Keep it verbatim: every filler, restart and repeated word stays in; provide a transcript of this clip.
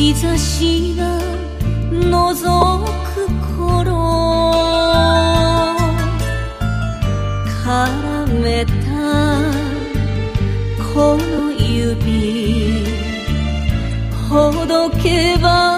日差しが覗く頃、絡めたこの指ほどけば